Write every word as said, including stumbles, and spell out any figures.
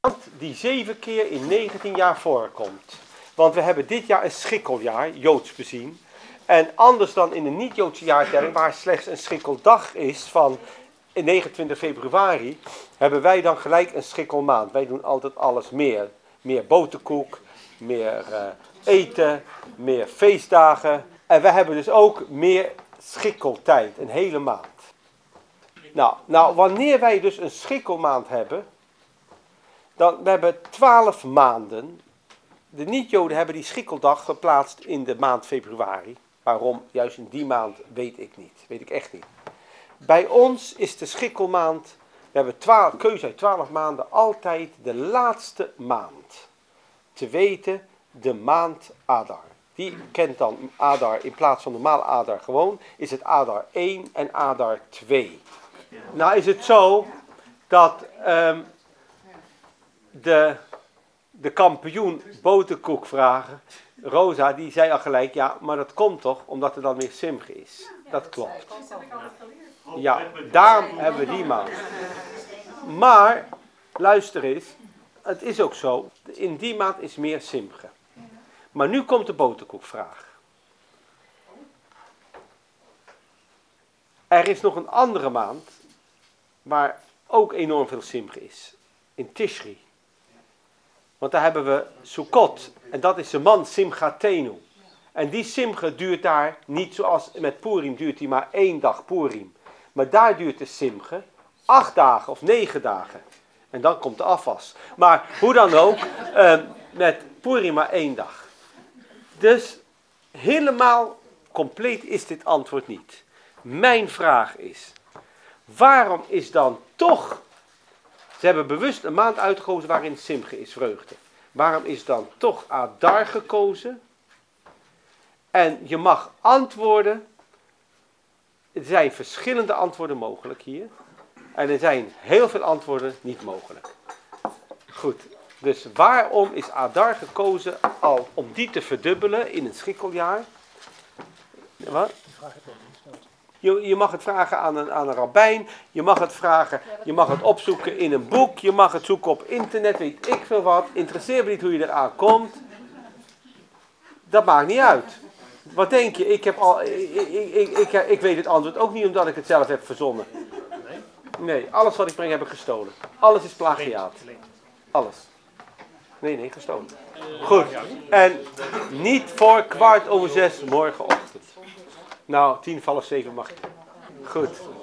Die zeven keer in negentien jaar voorkomt. Want we hebben dit jaar een schikkeljaar, Joods bezien. En anders dan in de niet-Joodse jaartelling, waar slechts een schikkeldag is van negenentwintig februari, hebben wij dan gelijk een schikkelmaand. Wij doen altijd alles meer. Meer boterkoek, meer uh, eten, meer feestdagen. En wij hebben dus ook meer schikkeltijd, een hele maand. Nou, nou wanneer wij dus een schikkelmaand hebben, dan we hebben twaalf maanden. De niet-Joden hebben die schikkeldag geplaatst in de maand februari. Waarom juist in die maand, weet ik niet. Weet ik echt niet. Bij ons is de schikkelmaand, we hebben twaalf, keuze uit twaalf maanden, altijd de laatste maand. Te weten, de maand Adar. Die kent dan Adar in plaats van normaal Adar gewoon, is het Adar één en Adar twee. Nou is het zo dat um, de, de kampioen boterkoek vragen, Rosa, die zei al gelijk, ja, maar dat komt toch omdat er dan meer simge is. Dat klopt. Ja, daarom hebben we die maand. Maar, luister eens, het is ook zo, in die maand is meer simge. Maar nu komt de boterkoekvraag. Er is nog een andere maand, waar ook enorm veel simge is. In Tishri. Want daar hebben we Sukkot. En dat is de man Simchatenu. En die simge duurt daar niet zoals met Purim duurt die maar één dag Purim. Maar daar duurt de simge acht dagen of negen dagen. En dan komt de afwas. Maar hoe dan ook, uh, met Purim maar één dag. Dus helemaal compleet is dit antwoord niet. Mijn vraag is, waarom is dan toch, ze hebben bewust een maand uitgekozen waarin simge is, vreugde. Waarom is dan toch Adar gekozen? En je mag antwoorden, er zijn verschillende antwoorden mogelijk hier. En er zijn heel veel antwoorden niet mogelijk. Goed, dus waarom is Adar gekozen al om die te verdubbelen in een schikkeljaar? Wat? Je, je mag het vragen aan een, aan een rabbijn, je mag het vragen, je mag het opzoeken in een boek, je mag het zoeken op internet, weet ik veel wat. Interesseert me niet hoe je eraan komt. Dat maakt niet uit. Wat denk je? Ik, heb al, ik, ik, ik, ik, ik weet het antwoord ook niet omdat ik het zelf heb verzonnen. Nee, alles wat ik breng heb ik gestolen. Alles is plagiaat. Alles. Nee, nee, gestolen. Goed. En niet voor kwart over zes morgenochtend. Nou, tien, half zeven mag je. Goed.